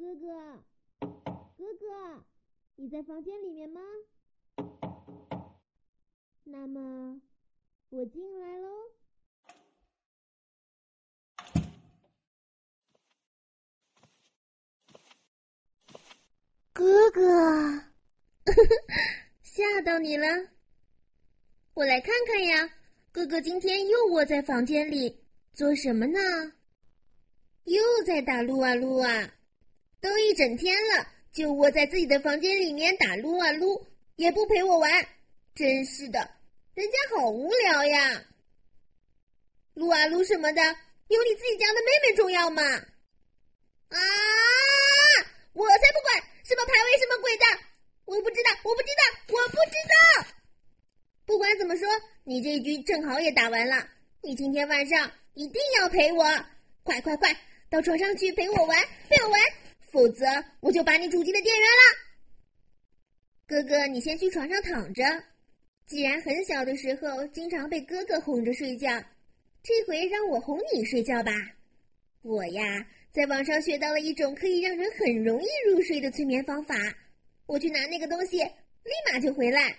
哥哥，哥哥，你在房间里面吗？那么，我进来喽。哥哥，吓到你了？我来看看呀，哥哥今天又窝在房间里做什么呢？又在打撸啊撸啊，都一整天了，就窝在自己的房间里面打撸啊撸，也不陪我玩，真是的，人家好无聊呀。撸啊撸什么的，有你自己家的妹妹重要吗？啊！我才不管什么排位什么鬼的，我不知道。不管怎么说，你这一局正好也打完了，你今天晚上一定要陪我，快，到床上去陪我玩，否则我就把你主机的电源了。哥哥，你先去床上躺着。既然很小的时候经常被哥哥哄着睡觉，这回让我哄你睡觉吧。我呀，在网上学到了一种可以让人很容易入睡的催眠方法，我去拿那个东西，立马就回来。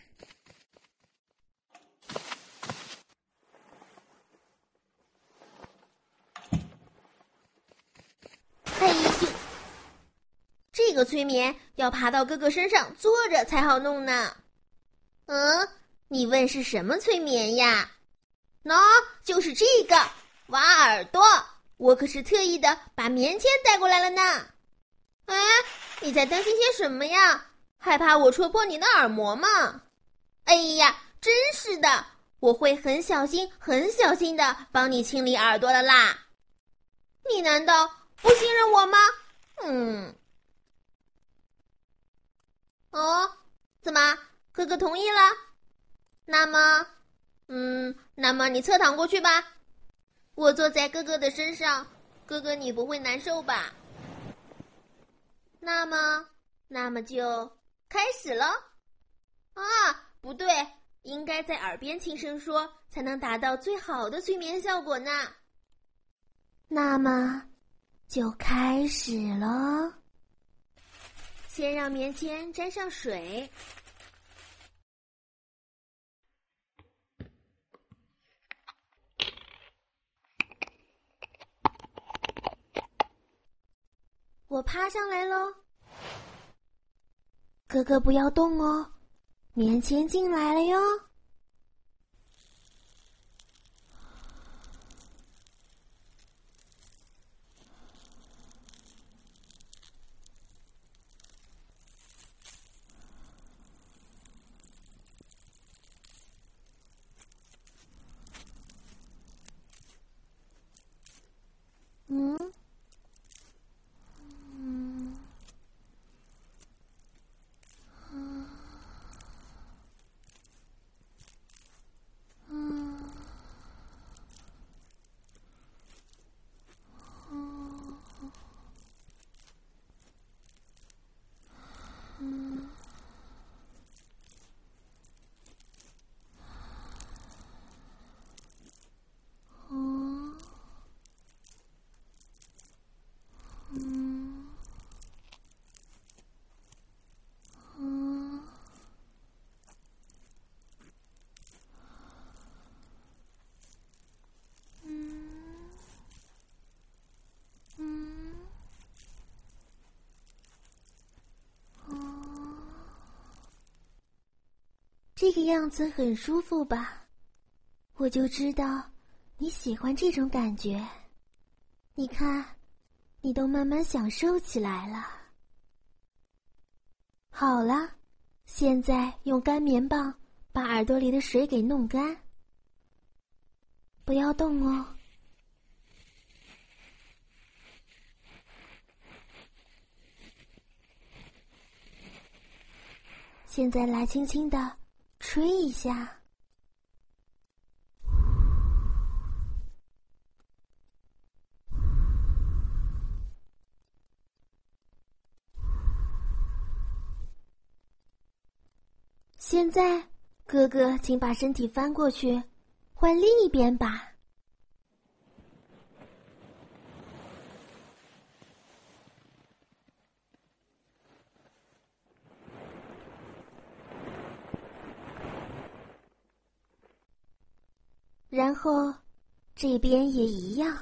嘿咻！这个催眠要爬到哥哥身上坐着才好弄呢。你问是什么催眠呀？就是这个，挖耳朵。我可是特意的把棉签带过来了呢。你在担心些什么呀？害怕我戳破你的耳膜吗？哎呀，真是的，我会很小心的帮你清理耳朵的啦。你难道不信任我吗？怎么，哥哥同意了？那么你侧躺过去吧。我坐在哥哥的身上，哥哥你不会难受吧？那么就开始了。不对，应该在耳边轻声说，才能达到最好的催眠效果呢。那么就开始了。先让棉签沾上水。我趴上来喽。哥哥不要动哦，棉签进来了哟。这个样子很舒服吧？我就知道你喜欢这种感觉。你看，你都慢慢享受起来了。好了，现在用干棉棒把耳朵里的水给弄干。不要动哦。现在来轻轻地吹一下。现在，哥哥请把身体翻过去，换另一边吧。 然后这边也一样。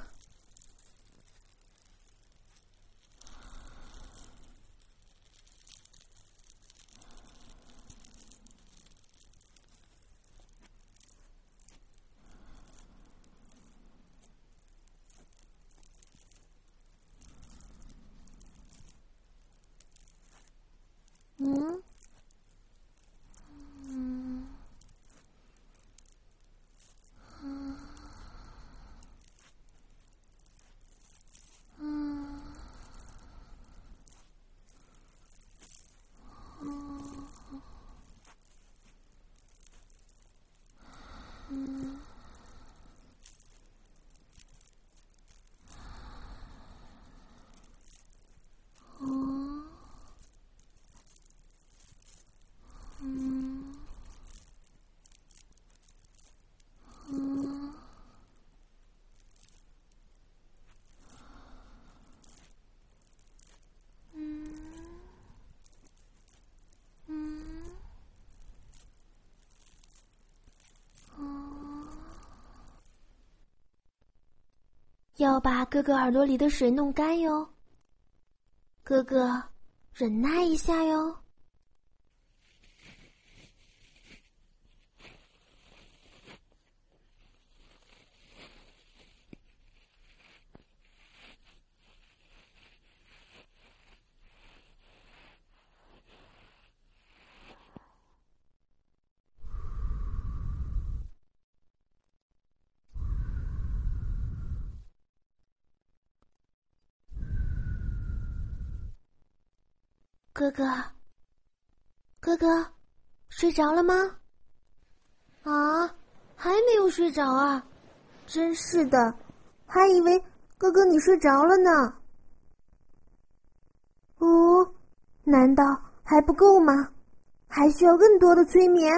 嗯。要把哥哥耳朵里的水弄干哟，哥哥，忍耐一下哟。哥哥，哥哥，睡着了吗？啊，还没有睡着啊！真是的，还以为哥哥你睡着了呢。哦，难道还不够吗？还需要更多的催眠？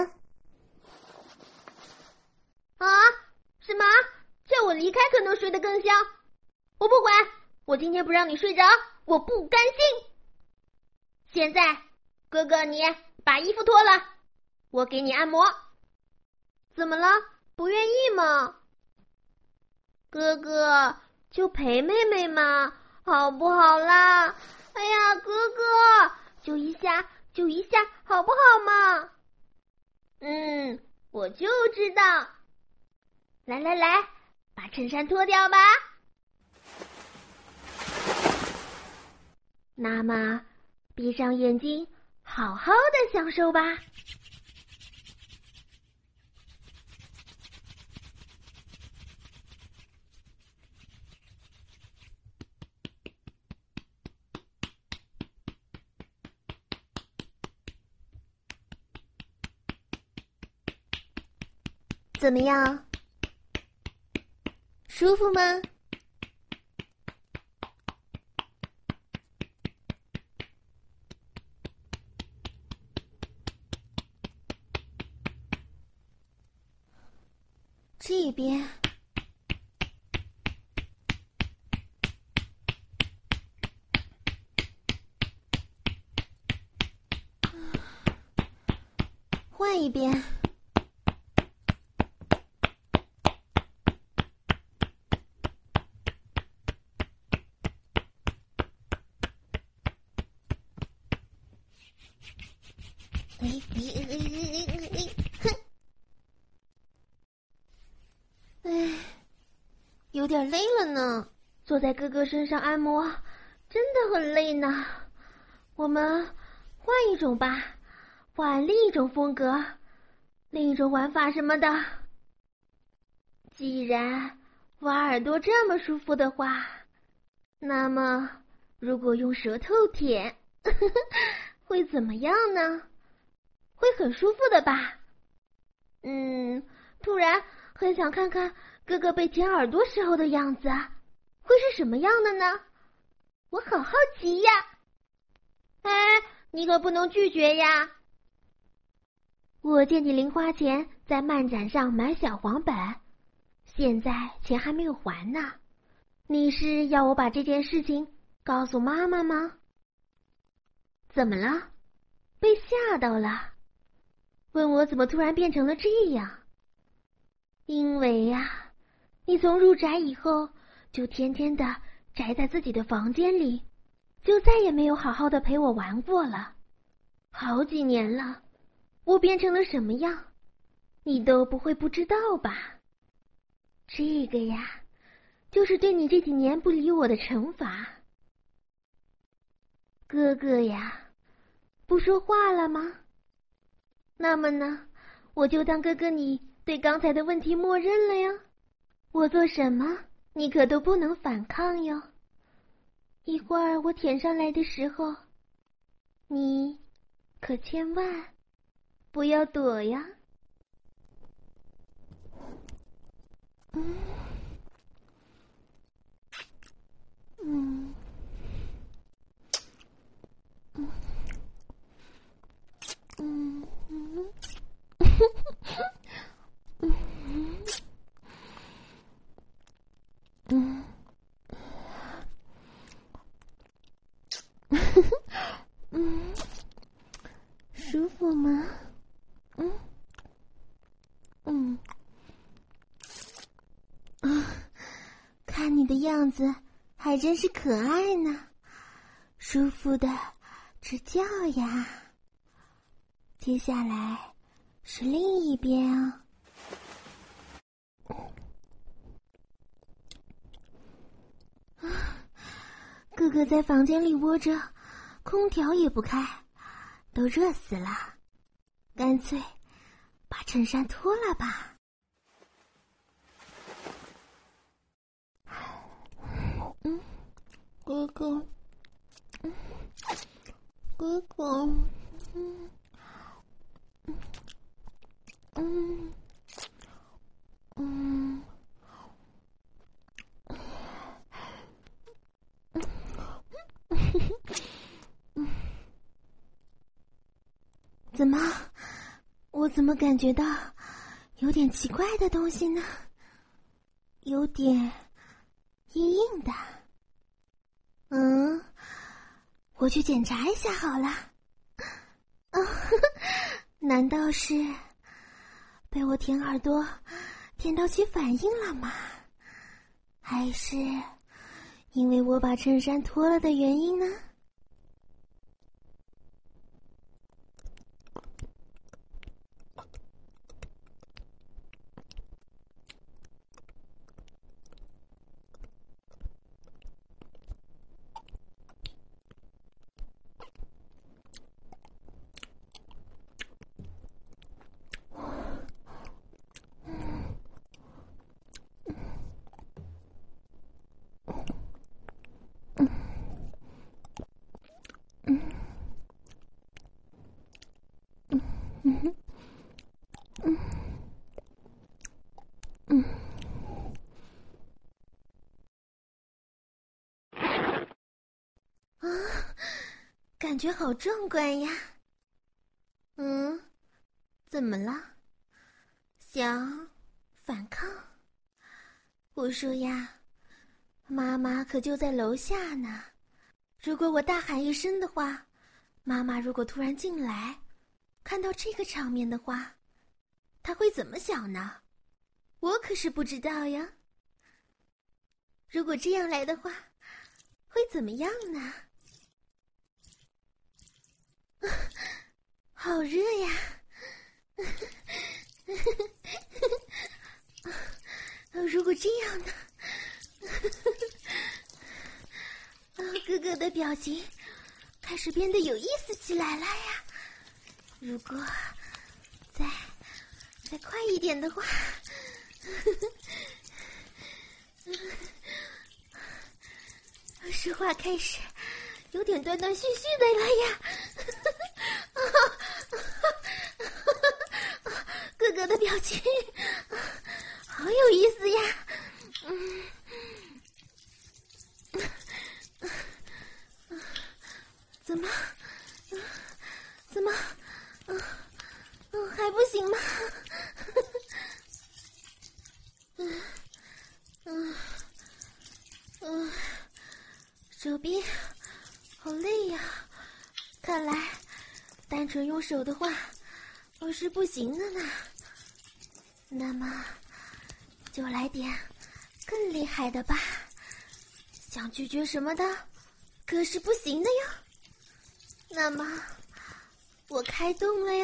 啊？什么？叫我离开可能睡得更香？我不管，我今天不让你睡着，我不甘心。现在，哥哥你把衣服脱了，我给你按摩。怎么了？不愿意吗？哥哥，就陪妹妹嘛，好不好啦？哎呀，哥哥，就一下，就一下，好不好嘛？我就知道。来来来，把衬衫脱掉吧。那么，闭上眼睛，好好的享受吧。怎么样？舒服吗？这边，换一边。有点累了呢，坐在哥哥身上按摩，真的很累呢。我们换一种吧，换另一种风格，另一种玩法什么的。既然挖耳朵这么舒服的话，那么如果用舌头舔，会怎么样呢？会很舒服的吧？突然很想看看哥哥被舔耳朵时候的样子，会是什么样的呢？我好好奇呀！哎，你可不能拒绝呀！我借你零花钱在漫展上买小黄本，现在钱还没有还呢。你是要我把这件事情告诉妈妈吗？怎么了？被吓到了？问我怎么突然变成了这样？ 因为呀，你从入宅以后就天天的宅在自己的房间里，就再也没有好好的陪我玩过了。好几年了，我变成了什么样，你都不会不知道吧？这个呀，就是对你这几年不理我的惩罚。哥哥呀，不说话了吗？那么呢，我就当哥哥你对刚才的问题默认了呀。我做什么，你可都不能反抗哟。一会儿我舔上来的时候，你可千万不要躲呀。舒服吗？看你的样子还真是可爱呢，舒服的直叫呀。接下来是另一边啊。哥哥在房间里窝着，空调也不开，都热死了，干脆把衬衫脱了吧。哥哥，哥哥，怎么？我怎么感觉到有点奇怪的东西呢？有点硬硬的。我去检查一下好了。难道是被我舔耳朵舔到起反应了吗？还是因为我把衬衫脱了的原因呢？感觉好壮观呀。怎么了？想反抗？我说呀，妈妈可就在楼下呢。如果我大喊一声的话，妈妈如果突然进来，看到这个场面的话，她会怎么想呢？我可是不知道呀。如果这样来的话，会怎么样呢？好热呀！如果这样呢？哥哥的表情开始变得有意思起来了呀。如果再快一点的话，说话开始有点断断续续的了呀。哥哥的表情好有意思呀。怎么还不行吗？手臂好累呀，看来单纯用手的话我是不行的呢。那么就来点更厉害的吧。想拒绝什么的，可是不行的呀。那么，我开动了呀。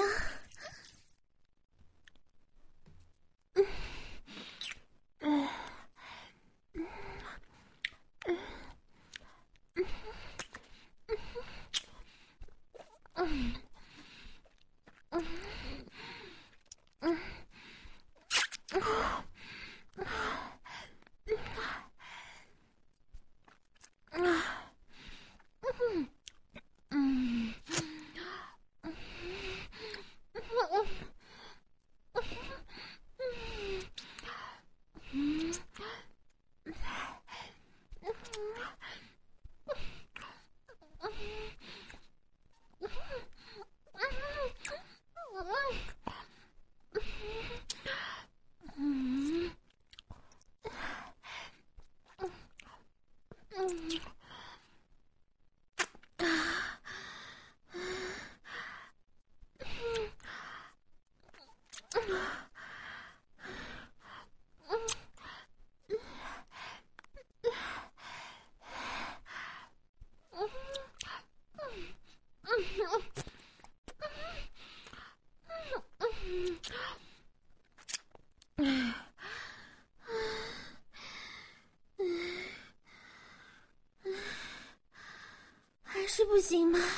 还是不行吗？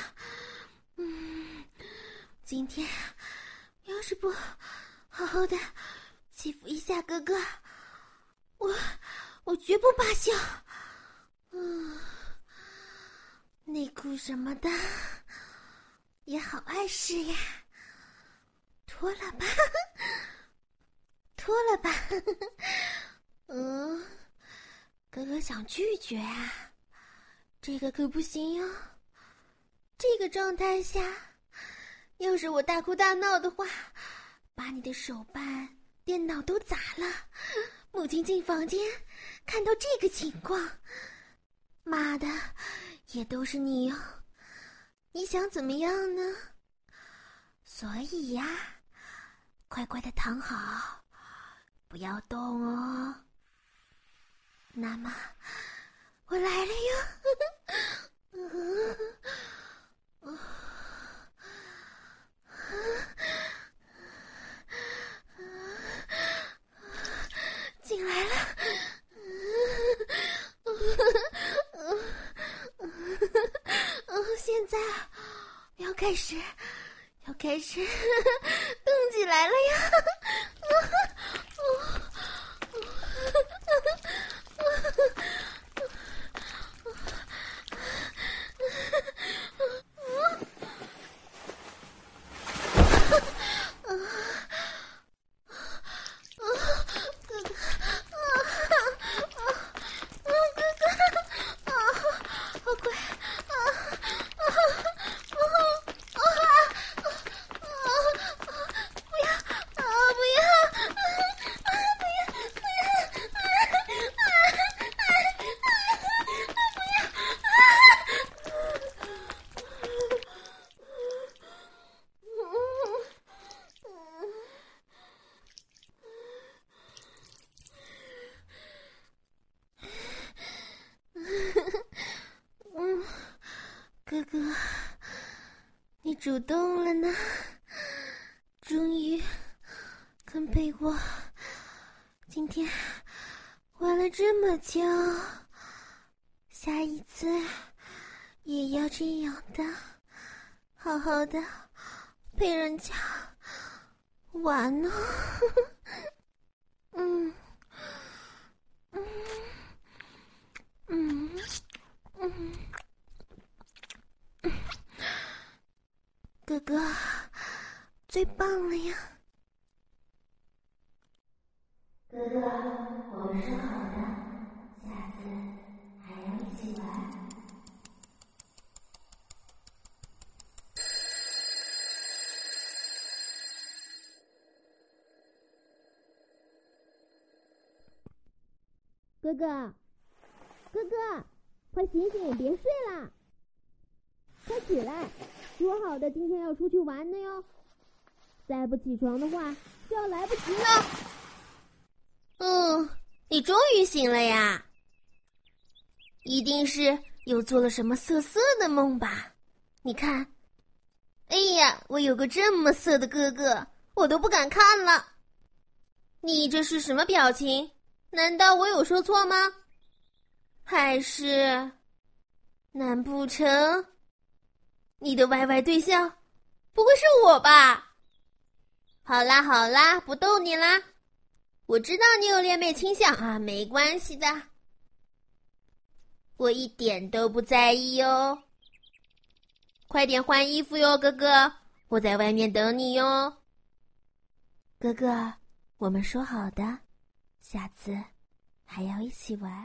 今天要是不好好的欺负一下哥哥，我绝不罢休。内裤什么的也好碍事呀，脱了吧，脱了吧。哥哥想拒绝啊，这个可不行哟。这个状态下，要是我大哭大闹的话，把你的手办、电脑都砸了。母亲进房间，看到这个情况，妈的，也都是你哟。你想怎么样呢？所以呀，乖乖的躺好，不要动哦。那么，我来了哟。进来了。现在要开始动起来了呀。哥哥，你主动了呢，终于肯陪我今天玩了这么久，下一次也要这样的，好好的陪人家玩呢。哥哥最棒了呀。 哥哥，我们说好的，下次还要一起玩。 哥哥，哥哥，快醒醒，别睡啦！快起来，说好的今天要出去玩的哟。再不起床的话，就要来不及了。 你终于醒了呀！一定是又做了什么色色的梦吧？你看，哎呀，我有个这么色的哥哥，我都不敢看了。你这是什么表情？难道我有说错吗？还是，难不成你的歪歪对象不会是我吧？好啦好啦，不逗你啦。我知道你有恋妹倾向啊，没关系的，我一点都不在意哦。快点换衣服哟，哥哥，我在外面等你哟。哥哥，我们说好的，下次还要一起玩。